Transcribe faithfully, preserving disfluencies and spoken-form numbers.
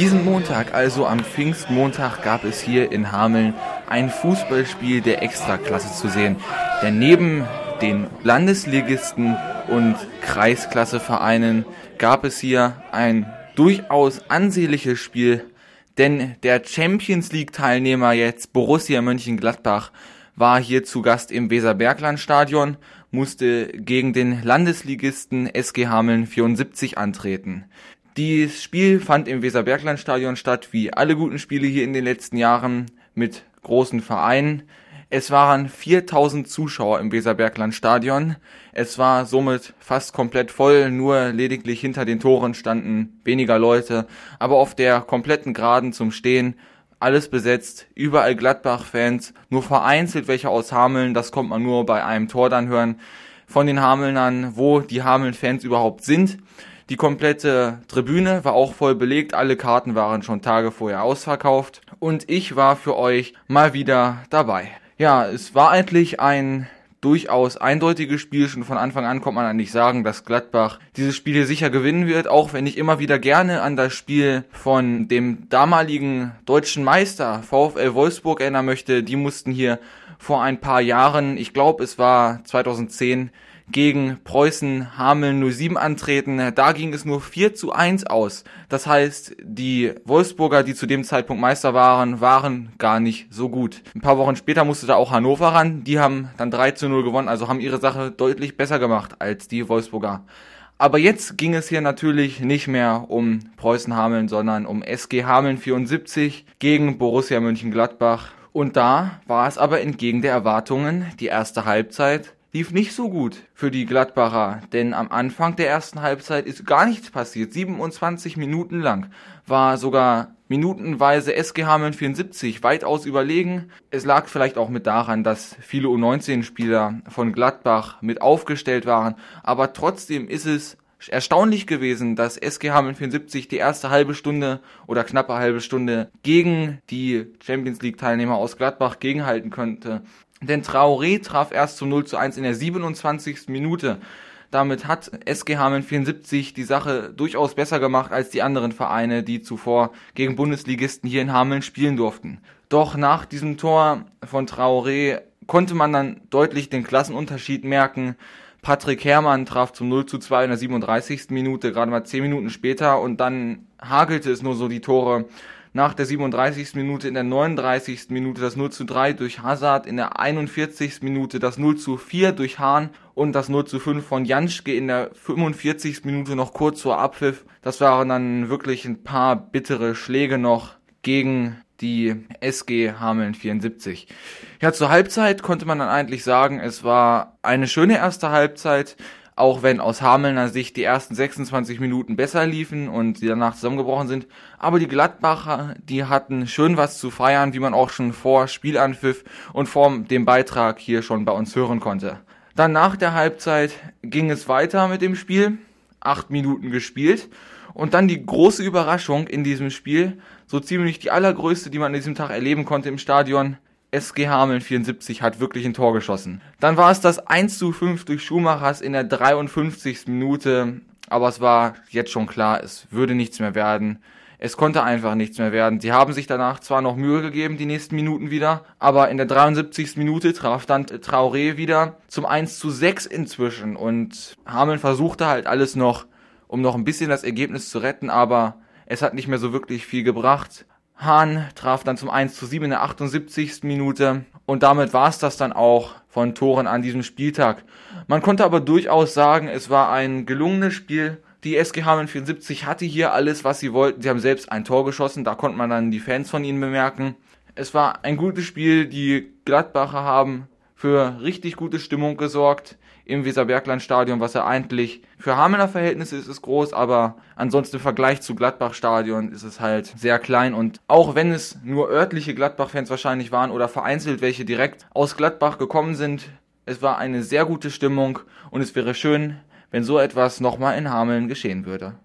Diesen Montag, also am Pfingstmontag, gab es hier in Hameln ein Fußballspiel der Extraklasse zu sehen. Denn neben den Landesligisten und Kreisklassevereinen gab es hier ein durchaus ansehnliches Spiel. Denn der Champions League-Teilnehmer jetzt, Borussia Mönchengladbach, war hier zu Gast im Weserberglandstadion, musste gegen den Landesligisten S G Hameln vierundsiebzig antreten. Dieses Spiel fand im Weserberglandstadion statt, wie alle guten Spiele hier in den letzten Jahren mit großen Vereinen. Es waren viertausend Zuschauer im Weserberglandstadion. Es war somit fast komplett voll, nur lediglich hinter den Toren standen weniger Leute, aber auf der kompletten Geraden zum Stehen alles besetzt, überall Gladbach-Fans, nur vereinzelt welche aus Hameln, das kommt man nur bei einem Tor dann hören, von den Hamelnern, wo die Hameln-Fans überhaupt sind. Die komplette Tribüne war auch voll belegt, alle Karten waren schon Tage vorher ausverkauft und ich war für euch mal wieder dabei. Ja, es war eigentlich ein durchaus eindeutiges Spiel, schon von Anfang an konnte man eigentlich sagen, dass Gladbach dieses Spiel hier sicher gewinnen wird, auch wenn ich immer wieder gerne an das Spiel von dem damaligen deutschen Meister VfL Wolfsburg erinnern möchte. Die mussten hier vor ein paar Jahren, ich glaube es war zweitausendzehn, gegen Preußen Hameln null sieben antreten. Da ging es nur vier zu eins aus. Das heißt, die Wolfsburger, die zu dem Zeitpunkt Meister waren, waren gar nicht so gut. Ein paar Wochen später musste da auch Hannover ran. Die haben dann drei zu null gewonnen, also haben ihre Sache deutlich besser gemacht als die Wolfsburger. Aber jetzt ging es hier natürlich nicht mehr um Preußen Hameln, sondern um S G Hameln vierundsiebzig gegen Borussia Mönchengladbach. Und da war es aber entgegen der Erwartungen die erste Halbzeit lief nicht so gut für die Gladbacher, denn am Anfang der ersten Halbzeit ist gar nichts passiert. siebenundzwanzig Minuten lang war sogar minutenweise S G Hameln vierundsiebzig weitaus überlegen. Es lag vielleicht auch mit daran, dass viele U neunzehn Spieler von Gladbach mit aufgestellt waren, aber trotzdem ist es erstaunlich gewesen, dass S G Hameln vierundsiebzig die erste halbe Stunde oder knappe halbe Stunde gegen die Champions League Teilnehmer aus Gladbach gegenhalten könnte. Denn Traoré traf erst zum null zu eins in der siebenundzwanzigsten Minute. Damit hat S G Hameln vierundsiebzig die Sache durchaus besser gemacht als die anderen Vereine, die zuvor gegen Bundesligisten hier in Hameln spielen durften. Doch nach diesem Tor von Traoré konnte man dann deutlich den Klassenunterschied merken. Patrick Herrmann traf zum null zu zwei in der siebenunddreißigsten Minute, gerade mal zehn Minuten später, und dann hagelte es nur so die Tore. Nach der siebenunddreißigsten Minute, in der neununddreißigsten Minute das null zu drei durch Hazard, in der einundvierzigsten Minute das null zu vier durch Hahn und das null zu fünf von Janschke in der fünfundvierzigsten Minute noch kurz vor Abpfiff. Das waren dann wirklich ein paar bittere Schläge noch gegen die S G Hameln vierundsiebzig. Ja, zur Halbzeit konnte man dann eigentlich sagen, es war eine schöne erste Halbzeit, auch wenn aus Hamelner Sicht die ersten sechsundzwanzig Minuten besser liefen und sie danach zusammengebrochen sind. Aber die Gladbacher, die hatten schön was zu feiern, wie man auch schon vor Spielanpfiff und vor dem Beitrag hier schon bei uns hören konnte. Dann nach der Halbzeit ging es weiter mit dem Spiel, acht Minuten gespielt. Und dann die große Überraschung in diesem Spiel, so ziemlich die allergrößte, die man an diesem Tag erleben konnte im Stadion. S G Hameln vierundsiebzig hat wirklich ein Tor geschossen. Dann war es das eins zu fünf durch Schumachers in der dreiundfünfzigsten Minute. Aber es war jetzt schon klar, es würde nichts mehr werden. Es konnte einfach nichts mehr werden. Sie haben sich danach zwar noch Mühe gegeben, die nächsten Minuten wieder, aber in der dreiundsiebzigsten Minute traf dann Traoré wieder zum eins zu sechs inzwischen. Und Hameln versuchte halt alles noch, um noch ein bisschen das Ergebnis zu retten, aber es hat nicht mehr so wirklich viel gebracht. Hahn traf dann zum eins zu sieben in der achtundsiebzigsten Minute und damit war es das dann auch von Toren an diesem Spieltag. Man konnte aber durchaus sagen, es war ein gelungenes Spiel. Die S G Hameln vierundsiebzig hatte hier alles, was sie wollten. Sie haben selbst ein Tor geschossen, da konnte man dann die Fans von ihnen bemerken. Es war ein gutes Spiel, die Gladbacher haben für richtig gute Stimmung gesorgt im Weserberglandstadion, was ja eigentlich für Hamelner Verhältnisse ist es groß, aber ansonsten im Vergleich zu Gladbach-Stadion ist es halt sehr klein. Und auch wenn es nur örtliche Gladbach-Fans wahrscheinlich waren oder vereinzelt welche direkt aus Gladbach gekommen sind, es war eine sehr gute Stimmung und es wäre schön, wenn so etwas nochmal in Hameln geschehen würde.